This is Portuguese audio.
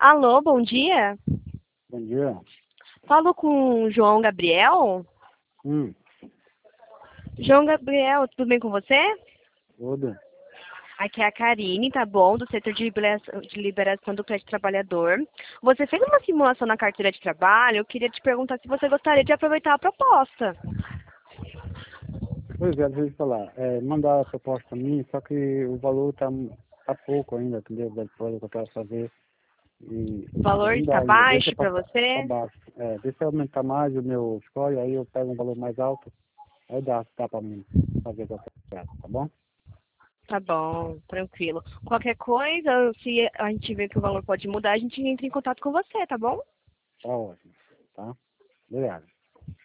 Alô, bom dia. Bom dia. Falo com o João Gabriel. Hum, João Gabriel, tudo bem com você? tudo. Aqui é a Karine, tá bom? Do setor de liberação do crédito trabalhador. Você fez uma simulação na carteira de trabalho? Eu queria te perguntar se você gostaria de aproveitar a proposta. Pois é, deixa eu te falar. Mandar a proposta pra mim, só que o valor tá pouco ainda, entendeu? Da coisa que eu quero fazer. O E valor não está dá ainda. Deixa baixo pra, para pra você? baixo. Deixa eu aumentar mais o meu score, aí eu pego um valor mais alto, aí dá pra mim fazer o que eu quero, tá bom? Tá bom, tranquilo. Qualquer coisa, se a gente vê que o valor pode mudar, a gente entra em contato com você, tá bom? Tá ótimo, tá? Obrigado.